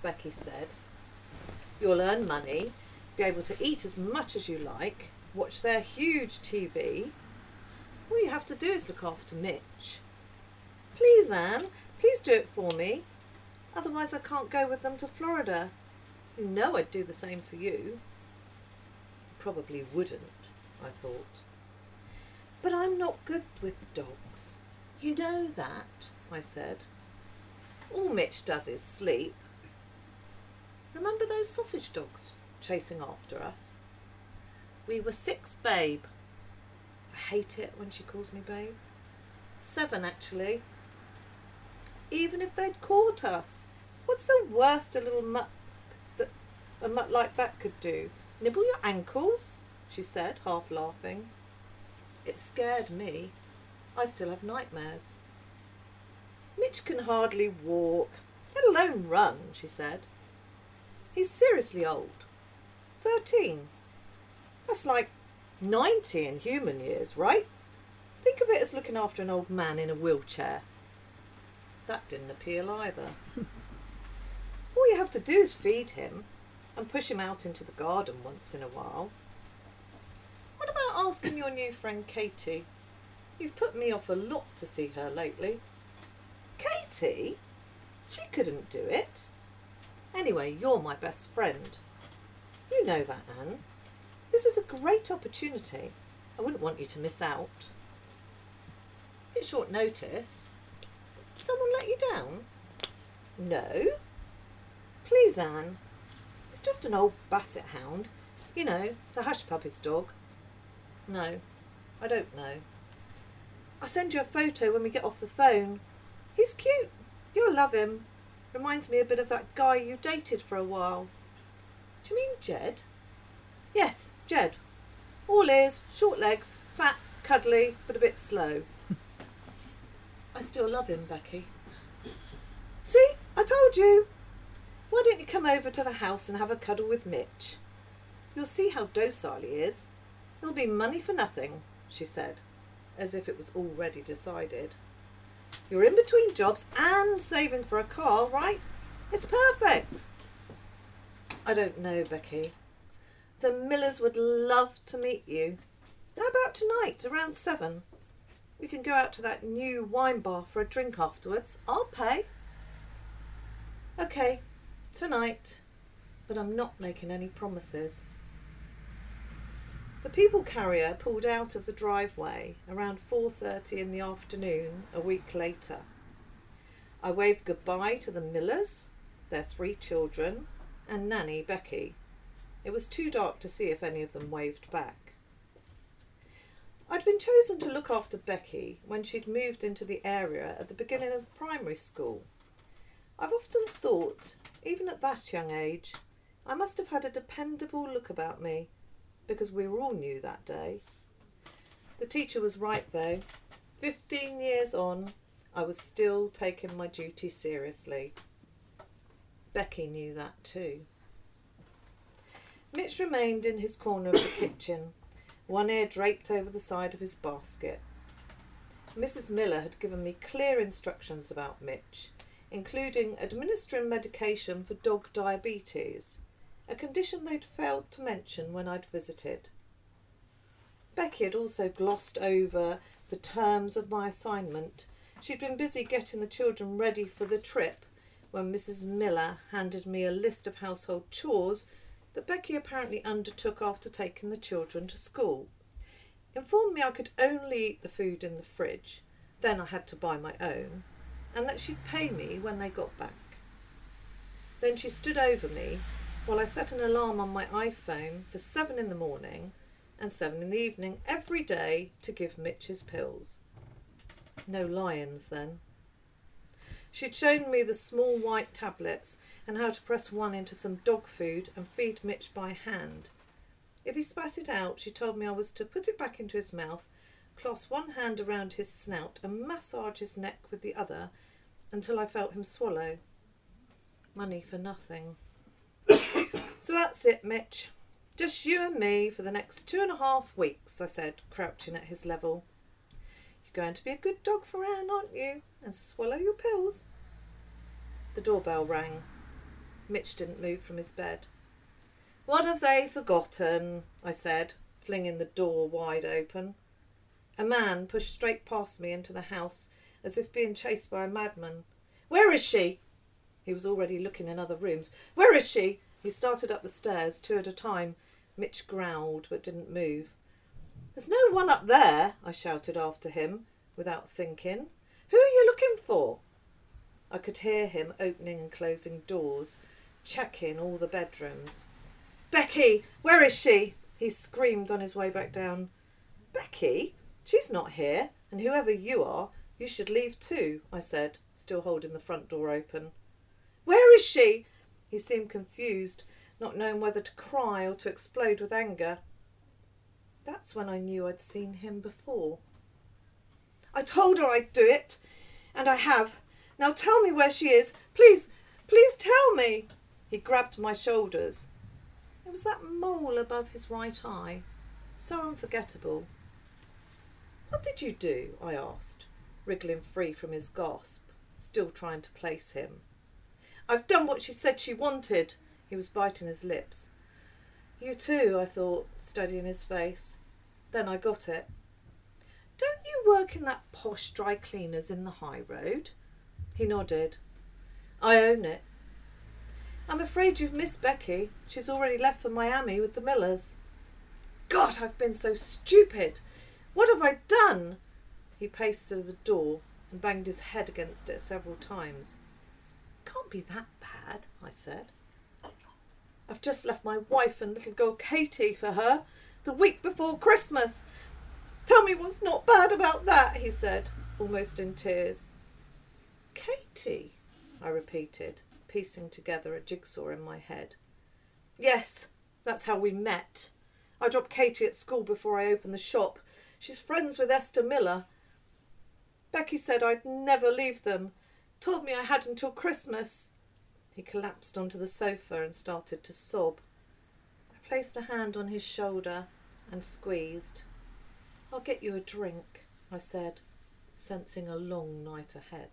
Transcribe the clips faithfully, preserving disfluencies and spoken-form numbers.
Becky said. You'll earn money, be able to eat as much as you like, watch their huge T V. All you have to do is look after Mitch. Please, Anne, please do it for me. Otherwise I can't go with them to Florida. You know I'd do the same for you. Probably wouldn't, I thought. But I'm not good with dogs. You know that, I said. All Mitch does is sleep. Remember those sausage dogs chasing after us? We were six, babe. I hate it when she calls me babe. Seven, actually. Even if they'd caught us, what's the worst a little mutt that a mutt like that could do? Nibble your ankles? She said, half laughing. It scared me. I still have nightmares. Mitch can hardly walk, let alone run, she said. He's seriously old. Thirteen. That's like ninety in human years, right? Think of it as looking after an old man in a wheelchair. That didn't appeal either. All you have to do is feed him and push him out into the garden once in a while. What about asking your new friend Katie? You've put me off a lot to see her lately. Katie? She couldn't do it. Anyway, you're my best friend. You know that, Anne. This is a great opportunity. I wouldn't want you to miss out. It's short notice. Someone let you down? No. Please, Anne. It's just an old basset hound. You know, the hush puppy's dog. No, I don't know. I'll send you a photo when we get off the phone. He's cute. You'll love him. Reminds me a bit of that guy you dated for a while. Do you mean Jed? Yes, Jed. All ears, short legs, fat, cuddly, but a bit slow. I still love him, Becky. See, I told you. Why don't you come over to the house and have a cuddle with Mitch? You'll see how docile he is. It'll be money for nothing, she said, as if it was already decided. You're in between jobs and saving for a car, right? It's perfect. I don't know, Becky. The Millers would love to meet you. How about tonight, around seven? We can go out to that new wine bar for a drink afterwards. I'll pay. Okay, tonight. But I'm not making any promises. The people carrier pulled out of the driveway around four thirty in the afternoon a week later. I waved goodbye to the Millers, their three children, and Nanny Becky. It was too dark to see if any of them waved back. I'd been chosen to look after Becky when she'd moved into the area at the beginning of primary school. I've often thought, even at that young age, I must have had a dependable look about me, because we were all new that day. The teacher was right, though. Fifteen years on, I was still taking my duty seriously. Becky knew that too. Mitch remained in his corner of the kitchen, one ear draped over the side of his basket. Missus Miller had given me clear instructions about Mitch, including administering medication for dog diabetes, a condition they'd failed to mention when I'd visited. Becky had also glossed over the terms of my assignment. She'd been busy getting the children ready for the trip when Missus Miller handed me a list of household chores that Becky apparently undertook after taking the children to school. Informed me I could only eat the food in the fridge, then I had to buy my own, and that she'd pay me when they got back. Then she stood over me while I set an alarm on my iPhone for seven in the morning and seven in the evening every day to give Mitch his pills. No lions then. She'd shown me the small white tablets and how to press one into some dog food and feed Mitch by hand. If he spat it out, she told me I was to put it back into his mouth, clasp one hand around his snout and massage his neck with the other until I felt him swallow. Money for nothing. So that's it, Mitch. Just you and me for the next two and a half weeks, I said, crouching at his level. You're going to be a good dog for Anne, aren't you? And swallow your pills. The doorbell rang. Mitch didn't move from his bed. "What have they forgotten?" I said, flinging the door wide open. A man pushed straight past me into the house, as if being chased by a madman. "Where is she?" He was already looking in other rooms. "Where is she?" He started up the stairs, two at a time. Mitch growled, but didn't move. "There's no one up there," I shouted after him, without thinking. "Who are you looking for?" I could hear him opening and closing doors, checking all the bedrooms. "Becky, where is she?" he screamed on his way back down. "Becky? She's not here, and whoever you are, you should leave too," I said, still holding the front door open. "Where is she?" He seemed confused, not knowing whether to cry or to explode with anger. That's when I knew I'd seen him before. "I told her I'd do it, and I have. Now tell me where she is. Please, please tell me." He grabbed my shoulders. It was that mole above his right eye, so unforgettable. "What did you do?" I asked, wriggling free from his grasp, still trying to place him. "I've done what she said she wanted." He was biting his lips. "You too," I thought, studying his face. Then I got it. "Don't you work in that posh dry cleaners in the high road?" He nodded. "I own it." "I'm afraid you've missed Becky. She's already left for Miami with the Millers." "God, I've been so stupid. What have I done?" He paced to the door and banged his head against it several times. "Can't be that bad," I said. "I've just left my wife and little girl Katie for her, the week before Christmas. Tell me what's not bad about that," he said, almost in tears. "Katie?" I repeated, piecing together a jigsaw in my head. "Yes, that's how we met. I dropped Katie at school before I opened the shop. She's friends with Esther Miller. Becky said I'd never leave them. Told me I had until Christmas." He collapsed onto the sofa and started to sob. I placed a hand on his shoulder and squeezed. "I'll get you a drink," I said, sensing a long night ahead.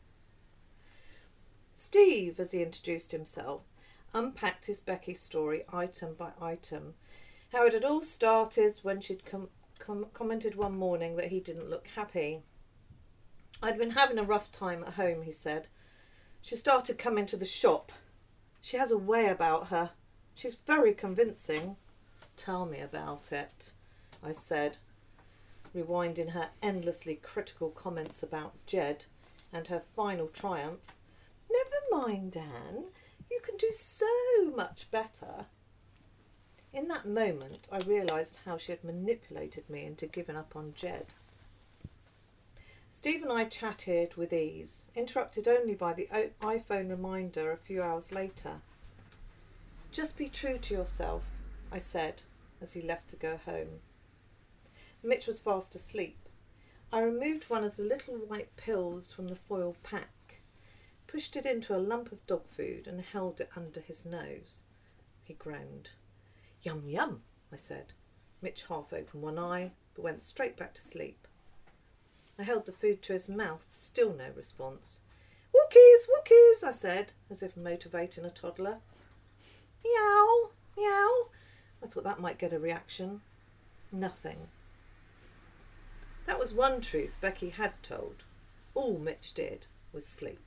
Steve, as he introduced himself, unpacked his Becky story item by item, how it had all started when she'd com- com- commented one morning that he didn't look happy. "I'd been having a rough time at home," he said. "She started coming to the shop. She has a way about her. She's very convincing." "Tell me about it," I said, rewinding her endlessly critical comments about Jed and her final triumph. "Never mind, Anne. You can do so much better." In that moment, I realised how she had manipulated me into giving up on Jed. Steve and I chatted with ease, interrupted only by the iPhone reminder a few hours later. "Just be true to yourself," I said, as he left to go home. Mitch was fast asleep. I removed one of the little white pills from the foil pack, pushed it into a lump of dog food and held it under his nose. He groaned. "Yum, yum," I said. Mitch half opened one eye, but went straight back to sleep. I held the food to his mouth, still no response. "Wookies, wookies," I said, as if motivating a toddler. "Meow, meow." I thought that might get a reaction. Nothing. That was one truth Becky had told. All Mitch did was sleep.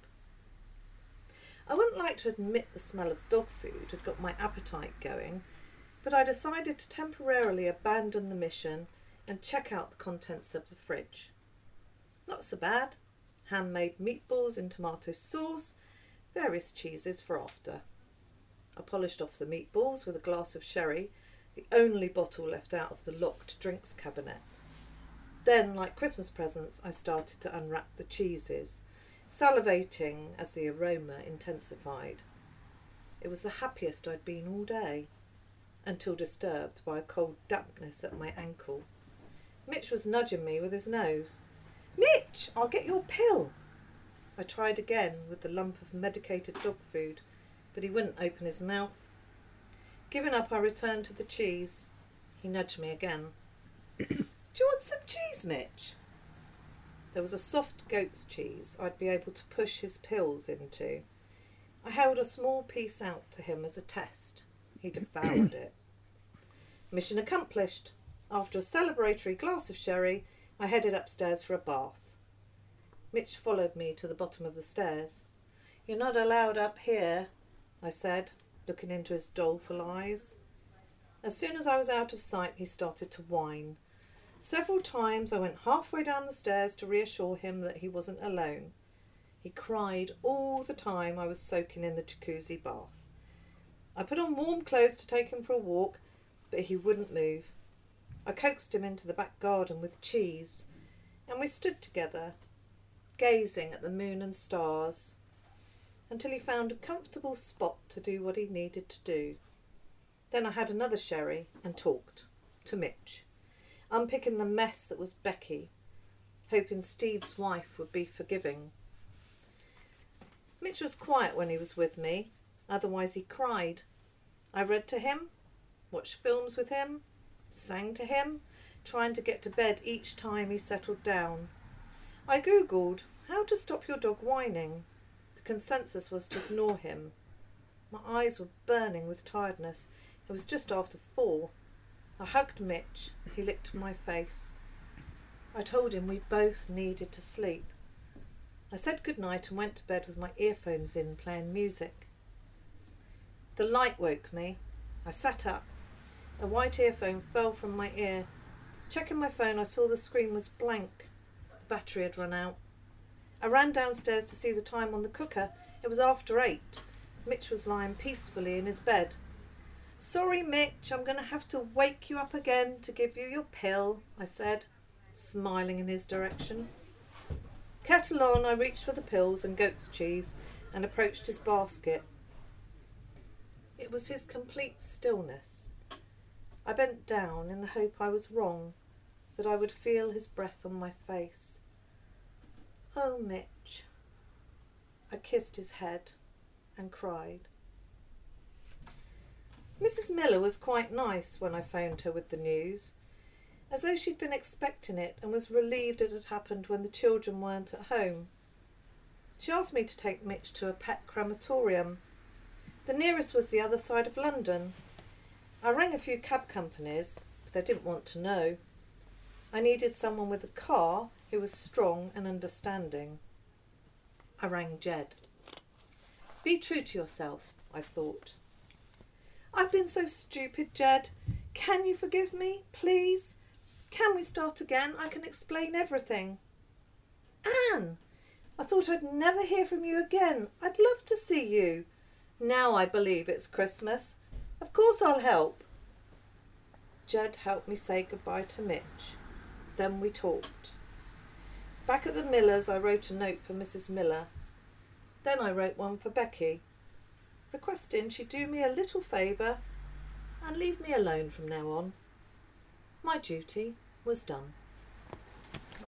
I wouldn't like to admit the smell of dog food had got my appetite going, but I decided to temporarily abandon the mission and check out the contents of the fridge. Not so bad. Handmade meatballs in tomato sauce, various cheeses for after. I polished off the meatballs with a glass of sherry, the only bottle left out of the locked drinks cabinet. Then, like Christmas presents, I started to unwrap the cheeses, salivating as the aroma intensified. It was the happiest I'd been all day, until disturbed by a cold dampness at my ankle. Mitch was nudging me with his nose. "Mitch, I'll get your pill." I tried again with the lump of medicated dog food, but he wouldn't open his mouth. Giving up, I returned to the cheese. He nudged me again. "Do you want some cheese, Mitch?" There was a soft goat's cheese I'd be able to push his pills into. I held a small piece out to him as a test. He devoured it. Mission accomplished. After a celebratory glass of sherry, I headed upstairs for a bath. Mitch followed me to the bottom of the stairs. "You're not allowed up here," I said, looking into his doleful eyes. As soon as I was out of sight, he started to whine. Several times I went halfway down the stairs to reassure him that he wasn't alone. He cried all the time I was soaking in the jacuzzi bath. I put on warm clothes to take him for a walk, but he wouldn't move. I coaxed him into the back garden with cheese, and we stood together, gazing at the moon and stars, until he found a comfortable spot to do what he needed to do. Then I had another sherry and talked to Mitch, unpicking the mess that was Becky, hoping Steve's wife would be forgiving. Mitch was quiet when he was with me, otherwise he cried. I read to him, watched films with him, sang to him, trying to get to bed each time he settled down. I googled how to stop your dog whining. The consensus was to ignore him. My eyes were burning with tiredness. It was just after four. I hugged Mitch. He licked my face. I told him we both needed to sleep. I said goodnight and went to bed with my earphones in, playing music. The light woke me. I sat up. A white earphone fell from my ear. Checking my phone, I saw the screen was blank. The battery had run out. I ran downstairs to see the time on the cooker. It was after eight. Mitch was lying peacefully in his bed. "Sorry, Mitch, I'm going to have to wake you up again to give you your pill," I said, smiling in his direction. Kettle on, I reached for the pills and goat's cheese and approached his basket. It was his complete stillness. I bent down in the hope I was wrong, that I would feel his breath on my face. "Oh, Mitch." I kissed his head and cried. Missus Miller was quite nice when I phoned her with the news, as though she'd been expecting it and was relieved it had happened when the children weren't at home. She asked me to take Mitch to a pet crematorium. The nearest was the other side of London. I rang a few cab companies, but they didn't want to know. I needed someone with a car who was strong and understanding. I rang Jed. "Be true to yourself," I thought. "I've been so stupid, Jed. Can you forgive me, please? Can we start again? I can explain everything." "Anne, I thought I'd never hear from you again. I'd love to see you. Now I believe it's Christmas. Of course I'll help." Jed helped me say goodbye to Mitch. Then we talked. Back at the Millers, I wrote a note for Missus Miller. Then I wrote one for Becky, requesting she do me a little favour and leave me alone from now on. My duty was done.